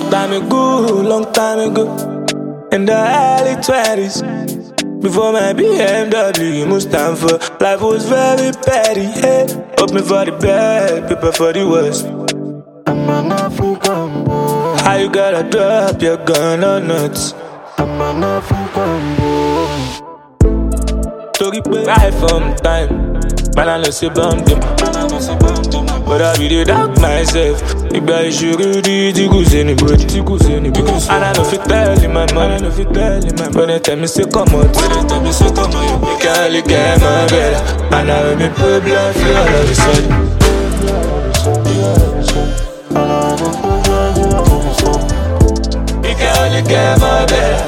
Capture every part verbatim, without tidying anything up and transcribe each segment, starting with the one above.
time ago, long time ago, in the early twenties. Before my B M W, Mustafa, life was very petty. Hey, hoping for the best, prepare for the worst. I'm an African boy. How you gotta drop your gun or nuts? I'm an African boy. Tory pé right from time, man I know say bomb them. But I be the dark myself. Ìgbà ìṣòro di tí kò sí anybody, tí kò sí anybody. And I no fit tell you my man, I no fit tell you my man. When they tell me say come out, when they tell me say come out, you can't really get my better. And I will be problem free all of a sudden. You can't really get my better.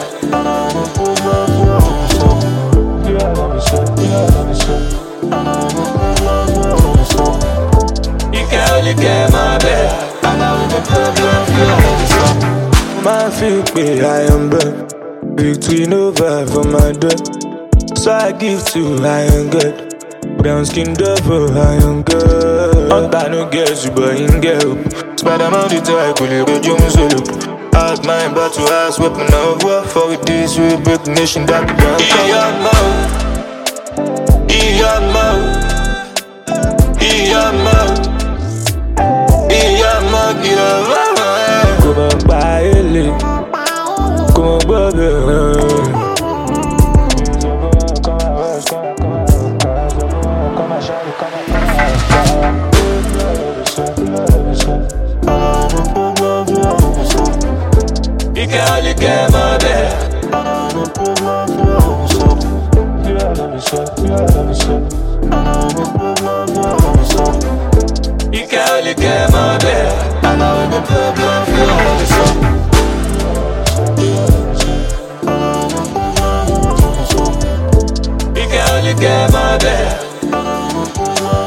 You can't really get my better. And I will be problem free all of a sudden. Man feel me, I am burnt. Victory no vibe for my door. So I give to I am good. Brown skin devil, I am good. On time no get you, but in get up. Spider-Man the type, will you read your solo? Hard mind, but to ask weapon of war. For with this, we break the nation down to ground. In your mouth, in your mouth, in your mouth, in your mouth, in your mouth. Come on, buy it, come on, baby. You can't only get my better. You can't only get my better. And I will be problem for all the song. You can't only get my better.